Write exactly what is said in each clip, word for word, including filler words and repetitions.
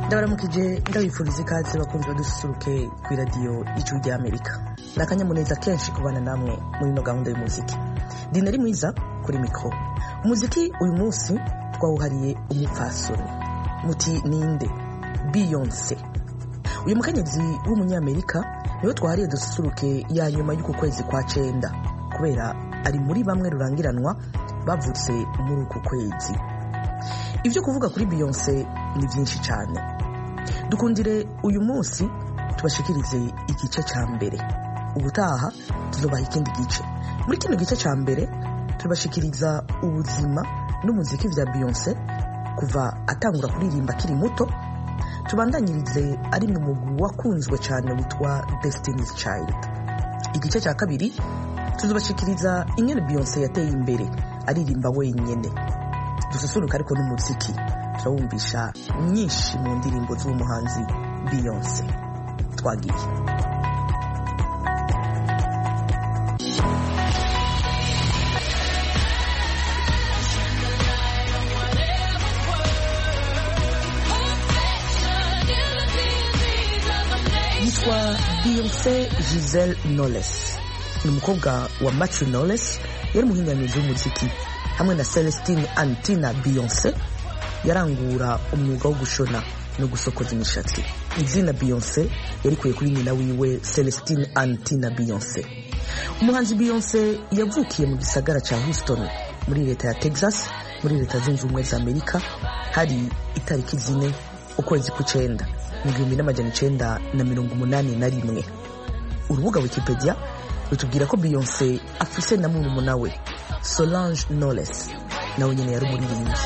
ndabaramukije ndabifuriza ikaze bakunzi badususuruke ku radio Ijwi ry'Amerika. Nakanyamuneza kenshi kubana namwe muri no gahunda y'umuziki. Dinari mwiza kuri mikro. Umuziki uyu munsi twawuhariye umupfasoni. Muti ninde? Beyonce. Uyu mukenyezi w'umunyamerika niwe twahariye dususuruke ya nyuma y'uko kwezi kwa cenda kubera ari muri bamwe rurangiranwa bavutse muri uko kwezi. Ibyo kuvuga kuri Beyonce ni byinshi cyane. Dukundire uyu munsi tubashikirize igice cya mbere. Ubutaha tuzobaha ikindi gice. Muri kino gice cya mbere tubashikiriza ubuzima n'umuziki vya Beyonce kuva atangura kuririmba kiri muto, tubandanyirize ari mu mugwi wakunzwe cyane witwa Destiny's Child. Igice cya kabiri tuzobashikiriza ingene Beyonce yateye imbere aririmba wenyene. Dususuruka ariko n'umuziki turawumvisha nyinshi mu ndirimbo z'umuhanzi Beyonce. Twagiye. Yitwa Beyonce Giselle Knowles. Ni umukobwa wa Matthew Knowles yari muhinyanyuzi w'umuziki hamwe na Celestine Antina Beyonce yarangura umwuga wo gushona no gusokoza imishatsi. Izina Beyonce yarikuye kuri nyina wiwe Celestine Antina Beyonce. Umuhanzi Beyonce yavukiye mu gisagara ca Houston muri leta ya Texas muri leta zunze ubumwe za Amerika hari itariki zine ukwezi kw'icenda mu gihumbi n'amajana icenda na mirongo umunani na rimwe. Urubuga Wikipedia rutubwira ko Beyonce afise na murumuna we Solange Knowles nawe nyene yari umuririmbyi.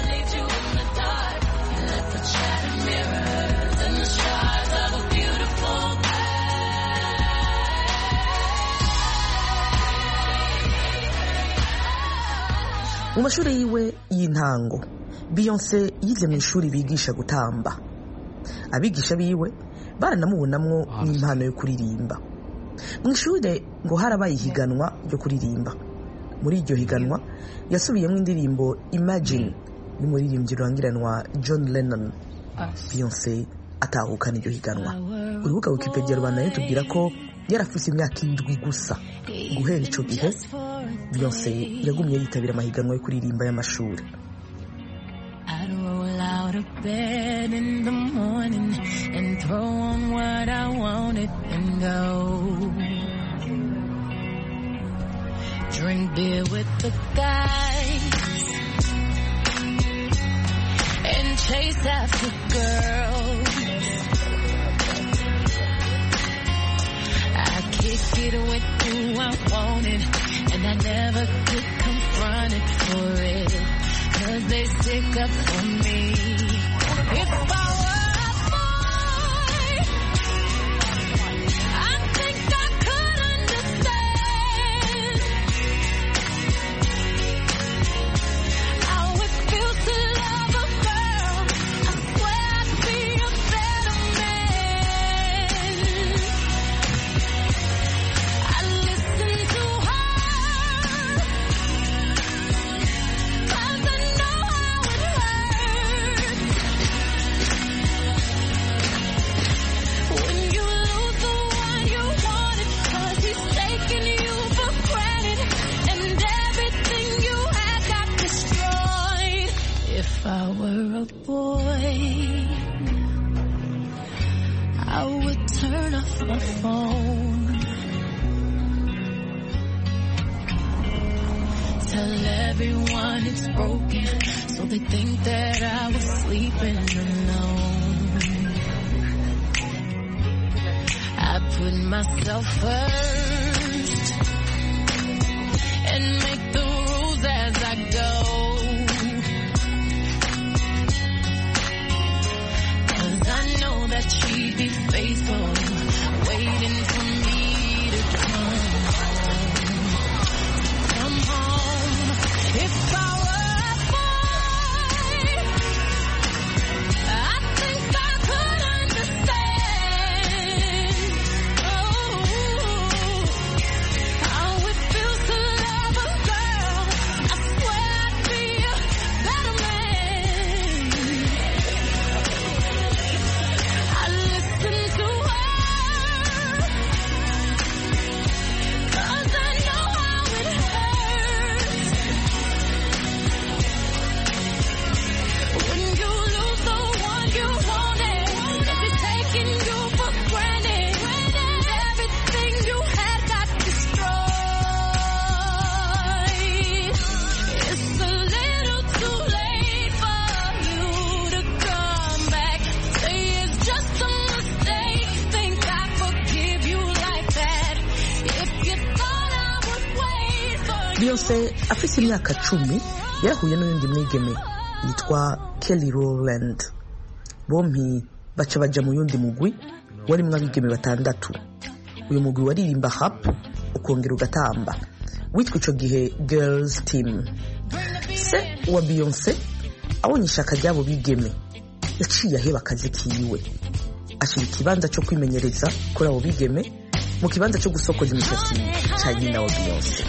Mu mashuri yiwe y'intango Beyonce yize mu ishuri bigisha gutamba. Abigisha biwe baranamubonamwo n'impano yo kuririmba. Mu ishuri ngo harabaye ihiganwa ryo kuririmba. Muri iryo higanwa yasubiyemo indirimbo Imagine n'umuririmbyi rurangiranwa John Lennon. Beyonce atahukana iryo higanwa. Urubuga Wikipedia rubanaye tubwira ko yarafise imyaka indwi gusa. Guhera ico gihe Beyonce yagumye yitabira amahiganwa yo kuririmba y'amashuri. Out of bed in the morning and throw on what I wanted and go drink beer with the guys and chase after girls. I kick it with who I wanted and I never get confronted for it. Cause they stick up for me. If I were a boy, I think I could understand how it feels to love a girl. I swear I'd be a better man. I listen to her, cause I know how it hurts when you lose the one you wanted, cause he's taking you for granted and everything you had got destroyed. If I were a boy, I would turn off my phone, tell everyone it's broken, so they think that I was sleeping alone. I put myself first and make the rules as I go, cause I know that she'd be faithful, waiting for me to come home. Come home. If I were a boy, I think I could understand. Oh, how it feels to love a girl. Beyonce afise imyaka cumi yarahuye n'uyundi mwigeme yitwa Kelly Rowland. Bompi baca baja mu yundi mugwi warimwo abigeme batandatu. Uyu mugwi waririmba rap ukongera ugatamba, witwa ico gihe Girls Team. Se wa Beyonce abonye ishaka ryabo bigeme yaciye aheba akazi kiwe, ashira ikibanza cyo kwimenyereza kuri abo bigeme mu kibanza cyo gusokoza imishatsi cya nyina wa Beyonce.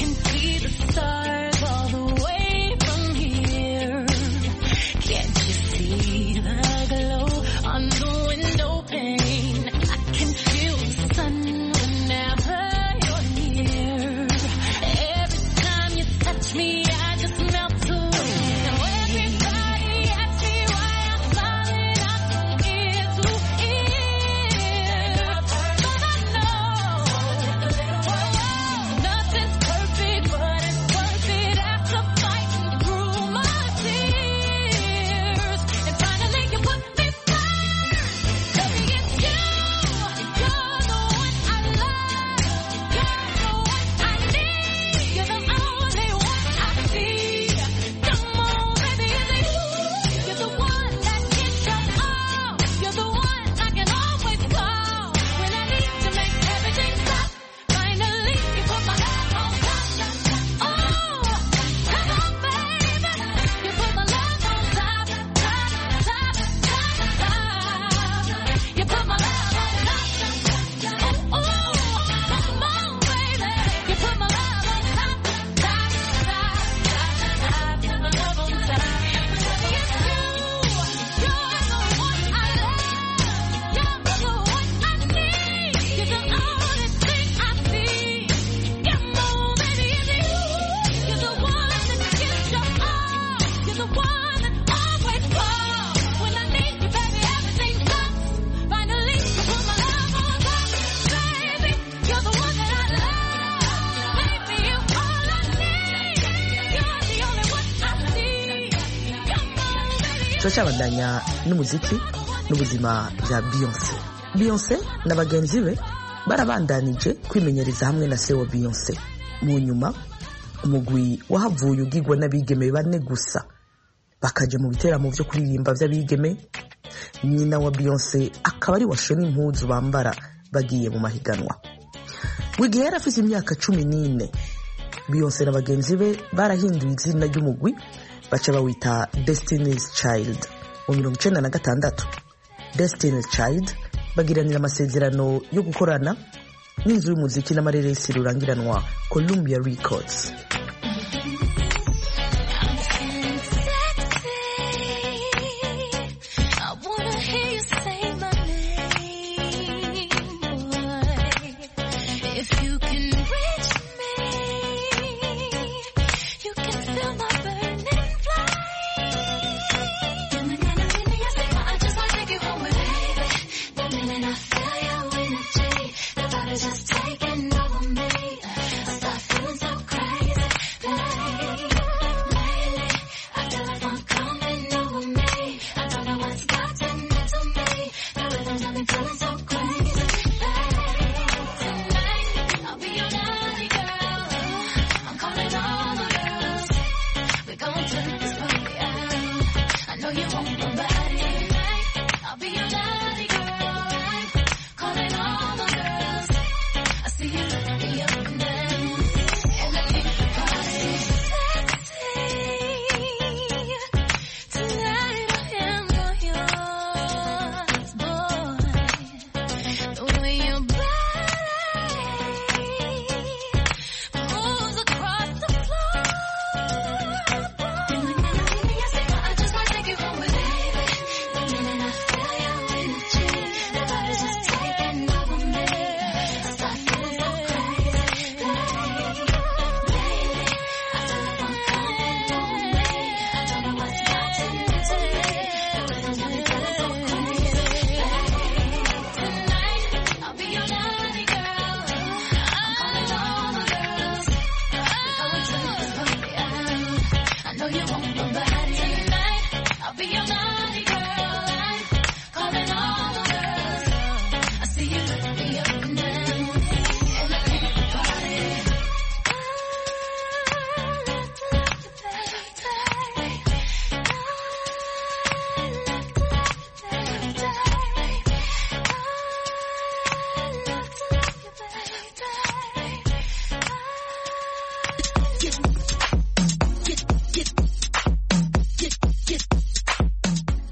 Turacabandanya n'umuziki n'ubuzima bya Beyonce. Beyonce na bagenzi be barabandanije kwimenyereza hamwe na se wa Beyonce. Mu nyuma umugwi wahavuye ugigwa n'abigeme bane gusa, bakaje mu biteramo byo kuririmba by'abigeme. Nyina wa Beyonce akaba ari washona impuzu bambara bagiye mu mahiganwa. Wigihe yari afite imyaka cumi n'ine, Beyonce na bagenzi be barahinduye izina ry'umugwi baca bawita Destiny's Child. Mu mirongo icenda na gatandatu Destiny's Child bagiranira amasezerano yo gukorana n'inzu y'umuziki n'amareresi rurangiranwa Columbia Records. Just taking over me. I start feeling so crazy.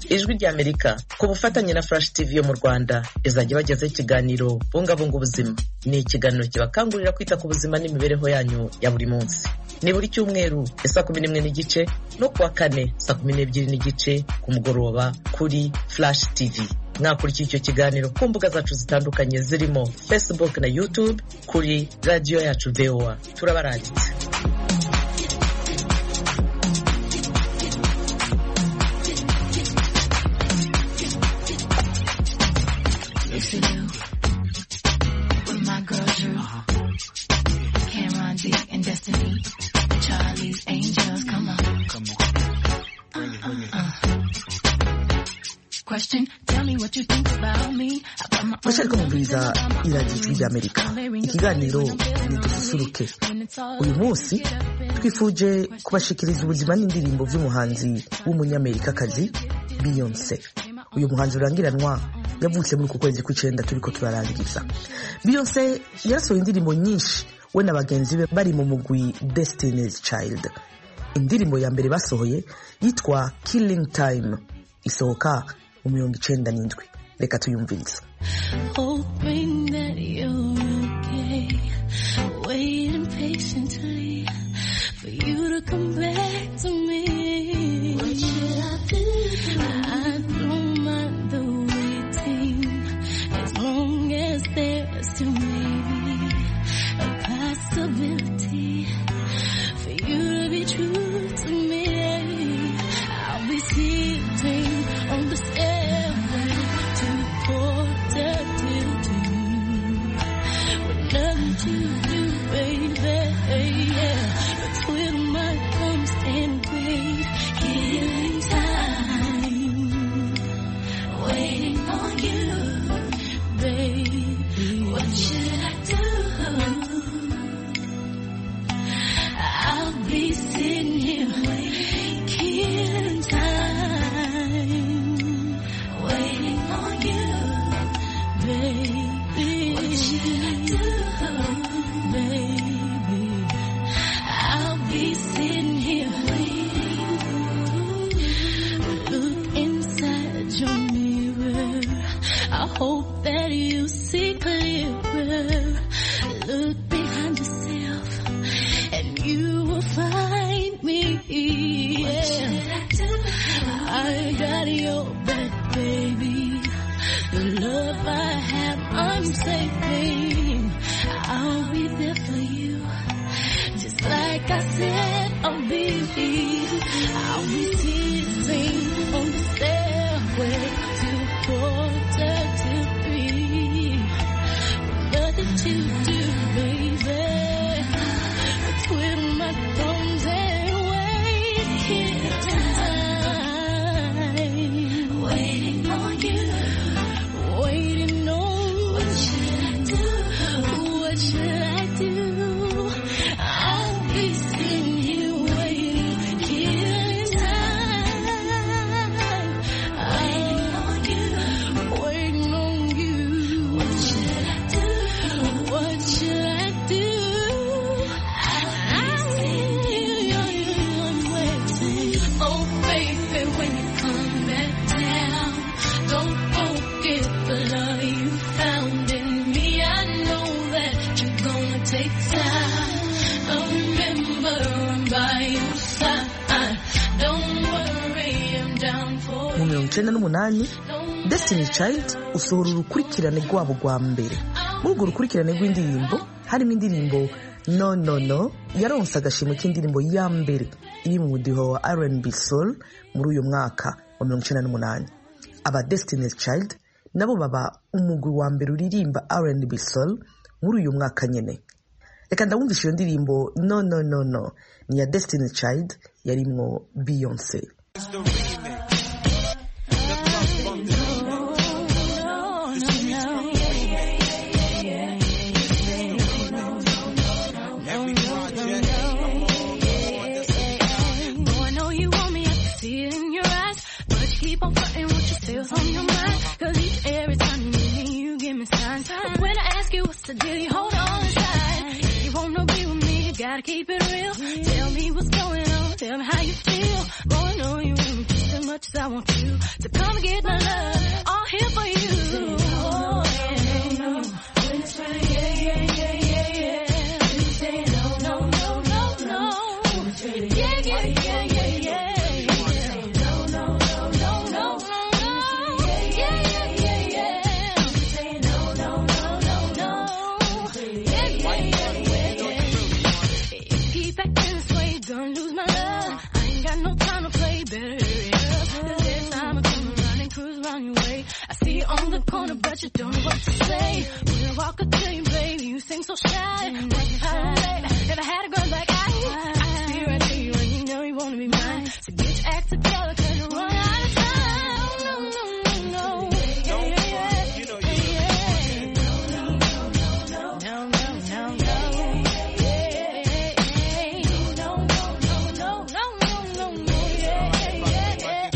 ijwi ry'Amerika ku bufatanye na Flash T V yo mu Rwanda izajya bagezaho ikiganiro bungabunga ubuzima. Ni ikiganiro kibakangurira kwita ku buzima n'imibereho yanyu ya buri munsi. Ni buri cyumweru saa kumi n'imwe n'igice no kuwa kane saa kumi n'ebyiri n'igice ku mugoroba kuri Flash T V. Mwakurikiye icyo kiganiro ku mbuga zacu zitandukanye zirimo Facebook na YouTube kuri radio yacu V O A. Turabarangitse. And Destiny, Charlie's Angels, come on, come on. Uh, uh, uh. Question, tell me what you think about me. Mashaka mumviriza iradiyo ry'Amerika. Ikiganiro ni dususuruke. Uyu munsi twifuje kubashikiriza ubuzima n'indirimbo by'umuhanzi w'umunyamerikakazi Beyonce. Uyu muhanzi urangiranwa yavutse muri ku kwezi kw'icenda turiko turarangiza. Beyonce yasohoye indirimbo nyinshi we na bagenzi be bari mu mugwi Destiny's Child. Indirimbo ya mbere basohoye yitwa Killing Time, isohoka mu mirongo icenda n'indwi. Reka tuyumvirize. Hoping that you're okay, waiting patiently for you to come back to me. What should I do? I don't mind the waiting, as long as there's still maybe a possibility for you to be true to me. I'll be sitting on the stairway to quarter till two, with nothing to do, baby. Yeah, but twiddle my thumbs and wait, killing time, waiting on you, baby. What should I do? I'll be sitting here waiting, killing time, waiting on you, baby. What should I do, baby? I'll be sitting here waiting. Look inside your mirror, I hope that you see clearer. Look behind yourself and you will find me. Yeah. What should I do? I got your back, baby. The love I have, I'm saving. I'll be there for you, just like I said I'll be. I'll be sitting on the stairway to quarter to three. Nothing to do, baby. Twiddle my thumbs and wait, kill time, waiting on you, waiting on. What should I do? What should I do? I'll be sitting here waiting, killing time, waiting on you, waiting on you. What should I do? What should I do? Oh baby, when you come back down, don't forget the love you found in me. I know that you're gonna take time. Remember, I'm by your side. Don't worry, I'm down for Mu mirongo icenda n'umunani Destiny's Child usohora urukurikirane rwabo rwa mbere. Muri urwo rukurikirane rw'indirimbo harimo indirimbo No No No yaronse agashimwe k'indirimbo ya mbere iri mu mudiho wa R and B Soul muri uyu mwaka wa mirongo icenda n'umunani. Aba Destiny's Child nabo baba umugwi wa mbere uririmba R and B Soul muri uyu mwaka nyene. Reka ndawumvisha iyo ndirimbo No No No No ni ya Destiny's Child yarimwo Beyonce. Keep on flirting with your sales on your mind, cause each every time you meet me, you give me signs. But when I ask you what's the deal, you hold on inside. If you wanna be with me, you gotta keep it real. Tell me what's going on, tell me how you feel. Going on, you want me just as much come get my love. All here for you. Oh, yeah. When it's right, yeah, yeah, yeah, yeah, yeah. When you say no, no, no, no, no. Yeah, yeah, yeah, yeah, yeah. No, no, no, no, no, no. Yeah, yeah, yeah, yeah, yeah. No, no, no, no, no. Yeah, yeah, yeah, yeah, yeah. Keep acting this way, gonna lose my love. I ain't got no time to play, better hurry up. This time I come around and cruise around your way. I see you on the corner, but you don't know what to say. When I walk up to you, baby, you seem so shy. Never had a girl like I. I can see right through you, and you know you wanna be mine. So get your act together, 'cause you're running out of time. No, no, no, no. Yeah, yeah, yeah. You know you no, no, no, no, no, no, no, no. Yeah, yeah, yeah. No, no, no, no, no, no, no, no. Yeah, yeah, yeah,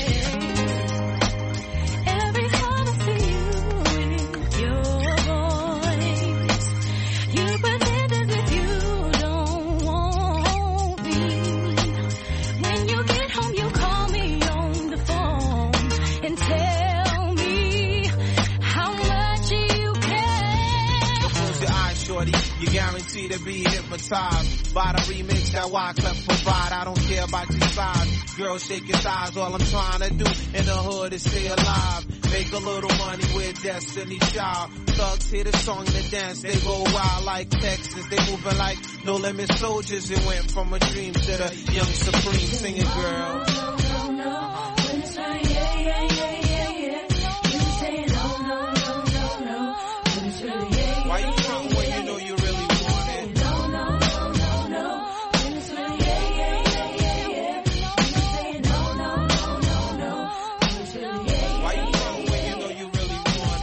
yeah. Every time I see you with your voice, you pretend as if you don't want me. When you get home, you call me on the phone and tell me how much you care. Close your eyes, shorty. You're guaranteed to be hypnotized by the remix that Wyclef provide. I don't care about your size. Girl, shake your thighs. All I'm trying to do in the hood is stay alive. Make a little money with Destiny Child. Thugs hear the song and the dance. They go wild like Texas. They moving like No Limit Soldiers. It went from a dream to the young supreme. Sing it, girl. Why you front when you know you really want it? Why you front when you know you really want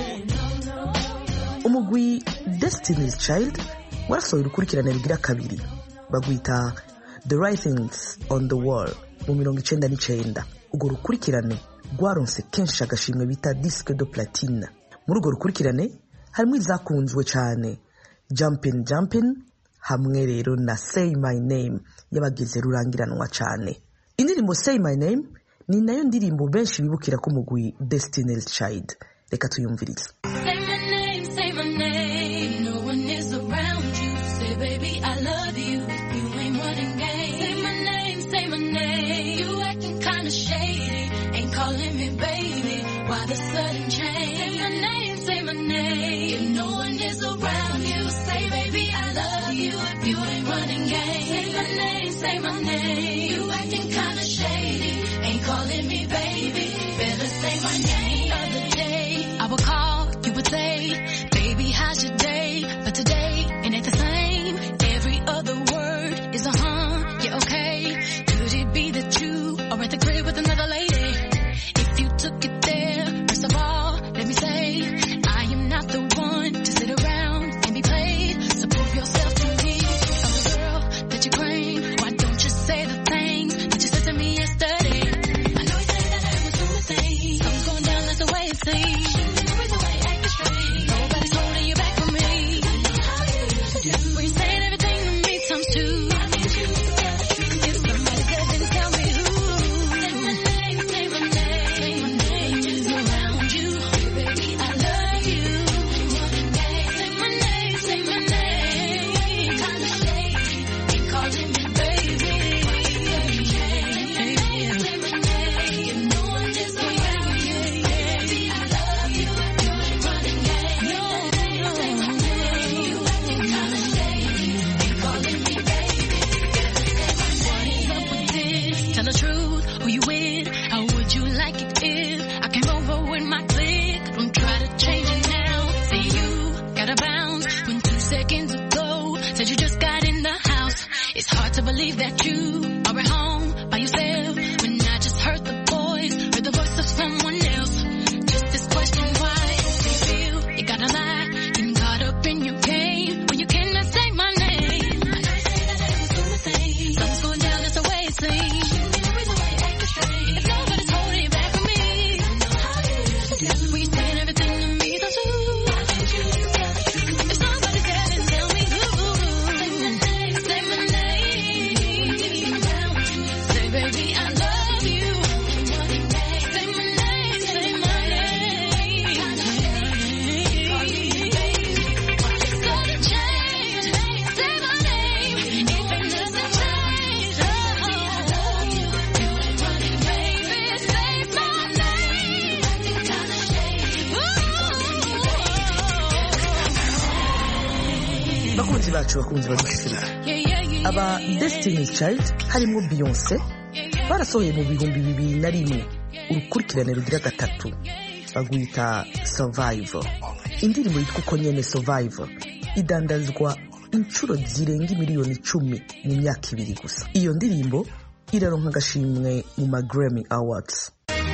it? umugwi Destiny's Child warasohoye urukurikirane rugira kabiri bagwita The Writings on the Wall mu mirongo icenda n'icenda. Urwo rukurikirane rwaronse kenshi agashimwe bita disque de platine. Muri urwo rukurikirane harimo izakunzwe cyane Jumpin' Jumpin' hamwe rero na Say My Name yabagize rurangiranwa cyane. Indirimbo Say My Name ni nayo ndirimbo benshi bibukira ko umugwi Destiny's Child. Reka tuyumvirize. Say my name, say my name. No one is around you. Say, baby, I love you. You ain't running game. Say my name, say my name. You acting kinda shady. Ain't calling me baby. Why the sudden change? Say my name, say my name. If no one is around you, say, baby, I love you. You ain't running game. Say my name, say my name. You acting kinda shady. Ain't calling me baby. Better say my name. The other day, I would call, you would say, baby, how's your day? But today, it ain't the same. Every other word is a huh, yeah, okay. Could it be that you are at the crib with another lady? If you took it there, first of all, let me say, I am not the one to sit around and be played. So prove yourself to me. I'm the girl that you claim. Why don't you say the things that you said to me yesterday? I know you say that I was doing the thing. Something's going down, that's the way it seems. Nobody's holding you back from me. When you saying everything to me times two. If somebody said, then tell me who. Say my name, say my name. Say my name is around you. Baby, I love you. Say my name, say my name. Kinda shady. Ain't calling me baby. Say my name, say my name. If no one is around you, baby, I love you. You ain't running game. No, no, say my name. You acting kinda shady. Ain't calling me baby. What is up with this? Tell the truth, who you with? How would you like it if I came over with my clique? Don't try to change it now. See you gotta bounce when two seconds ago said you just got in the house. It's hard to believe that you are at home by yourself when I just heard the voice, heard the voice of someone else. Just this question, why do you feel you gotta lie? Getting caught up in your game when you cannot say my name. I know you say that I was doing the thing. Something's going down, that's the way it seems. If nobody's holding you back from me, when you saying everything to me, that's who. If somebody's there, then tell me who. Say my name, say my name. bacu bakunzi badususuruka. Aba Destiny's Child harimo Beyonce barasohoye mu bihumbi bibiri na rimwe urukurikirane rugira gatatu bagwita Survivor. Indirimbo yitwa uko nyene Survivor idandazwa inshuro zirenga miliyoni icumi mu myaka ibiri gusa. Iyo ndirimbo iraronka agashimwe mu ma Grammy Awards.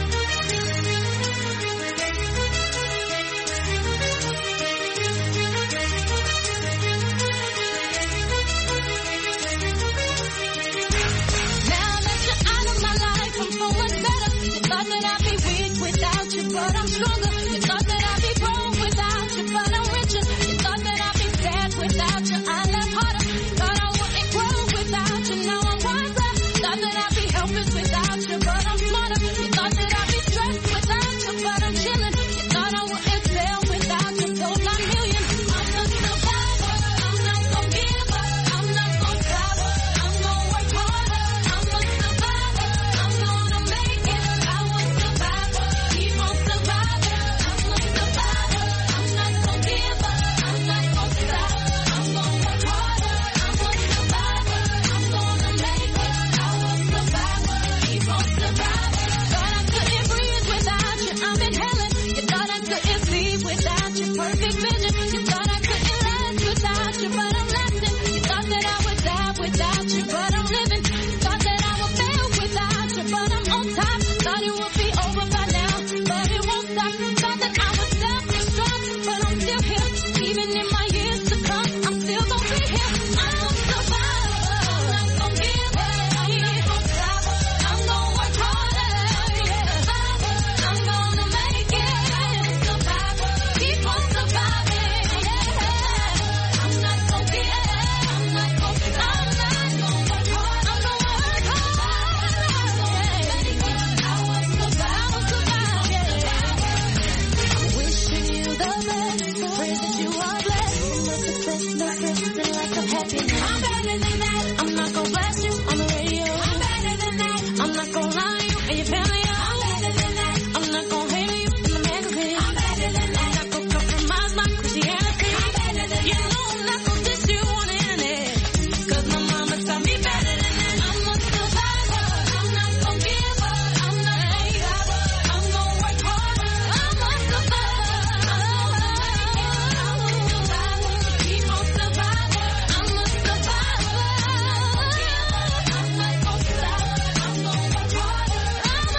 But I'm stronger. You thought that I'd be broke without you, but I'm richer. You thought that I'd be sad without you, I love harder. Thought I wouldn't grow without you, now I'm wiser. Thought that I'd be helpless without you, but I'm smarter. You thought that I'd be stressed without you, but I'm chilling. You thought I wouldn't fail without you, sold my million. I'm a survivor, I'm not gonna give up. I'm not gonna stop, I'm gonna work harder. I'm a survivor, I'm gonna make it. I was survivor, keep on surviving. I'm a survivor, I'm not gonna give up. I'm not gonna stop, I'm gonna work harder. I'm a survivor, I'm gonna make it. I was survivor, keep on surviving. Thought I couldn't breathe without you, I'm inhaling. You thought I couldn't sleep without you, perfect vision. You thought I couldn't last without you, but I'm lasting. You thought that I would die without you, but I'm living. Thought that I would fail without you, but I'm on top. Thought it would be over by now, but it won't stop. Thought that I would self-destruct, but I'm still here. Even in my years to come, I'm still gonna be here. I'm a survivor, I'm not gonna give up. I'm not gonna stop, I'm gonna work harder. I'm gonna make it. I'm a survivor, keep on surviving. I'm not gonna give up. I'm not gonna stop, I'm not gonna work hard. I'm gonna work hard. I was survivor, I'm wishing you the best. Pray that you are blessed. No success, no stress, like I'm happy. I'm better than that. I'm not gonna blast you on the radio. I'm better than that. I'm not gonna lie to you and your family. I'm better than that. I'm not gonna hate you in the magazine. I'm better than that. I'm not gonna compromise my Christianity. I'm better than that. You know I'm not gonna diss you on the internet. Cause my mama taught me better than that. I'm a survivor. I'm not gonna give up. I'm not gonna stop. I'm gonna work harder. I'm a survivor. I'm a survivor. Keep on surviving. I'm a survivor. I'm not gonna stop. I'm gonna work harder. I'm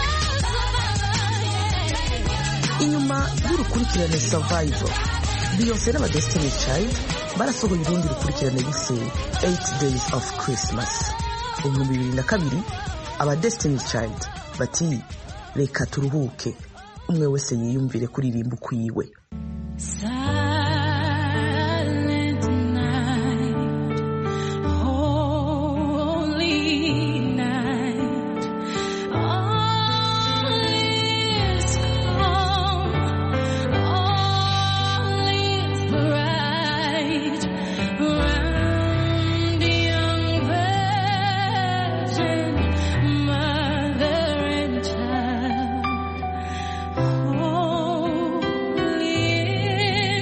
a survivor. Inyuma y'urukurikirane Survivor, Beyonce n'aba Destiny's Child barasohoye urundi rukurikirane bise eight days of Christmas. Mu bihumbi bibiri na kabiri aba Destiny's Child bati reka turuhuke umwe wese yiyumvire kuririmba ukwiwe. Silent night, holy night, all is calm, all is bright, round the young virgin, mother and child. Holy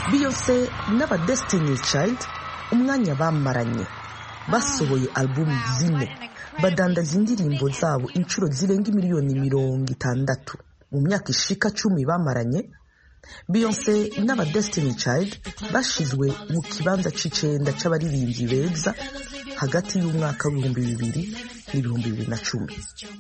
Beyonce n'aba Destiny Child umwanya bamaranye basohoye album zine badandaza indirimbo zabo inshuro zirenga miliyoni mirongo itandatu mu myaka ishika cumi bamaranye. Beyonce n'aba Destiny Child bashizwe mu kibanza c'icenda c'abaririmbyi beza hagati y'umwaka w'ibihumbi bibiri n'ibihumbi bibiri na cumi.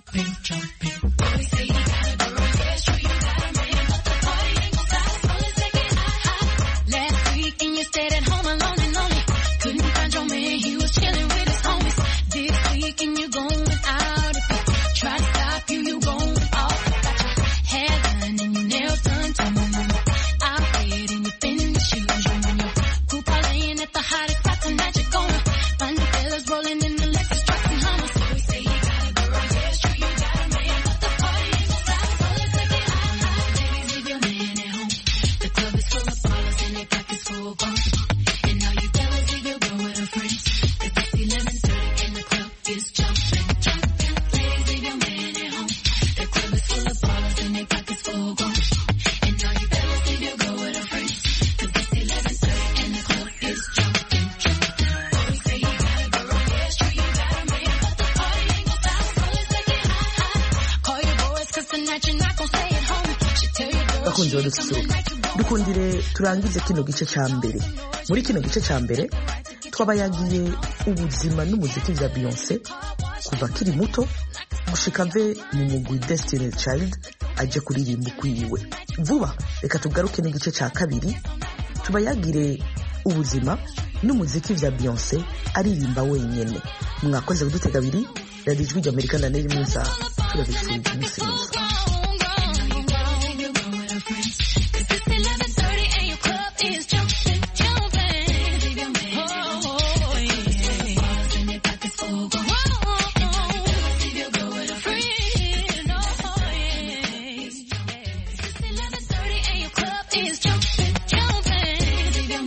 Dukundire turangize kino gice ca mbere. Muri kino gice ca mbere twabayagiye ubuzima n'umuziki vya Beyonce kuva kiri muto gushika ave mu mugwi Destiny Child aje kuririmba kwiwe. Vuba reka tugaruke n'igice ca kabiri tubayagire ubuzima n'umuziki vya Beyonce aririmba wenyene. Mwakoze kudutega abiri Radio Ijwi ry'Amerika na Neri Muza turabifurije umunsi mwiza.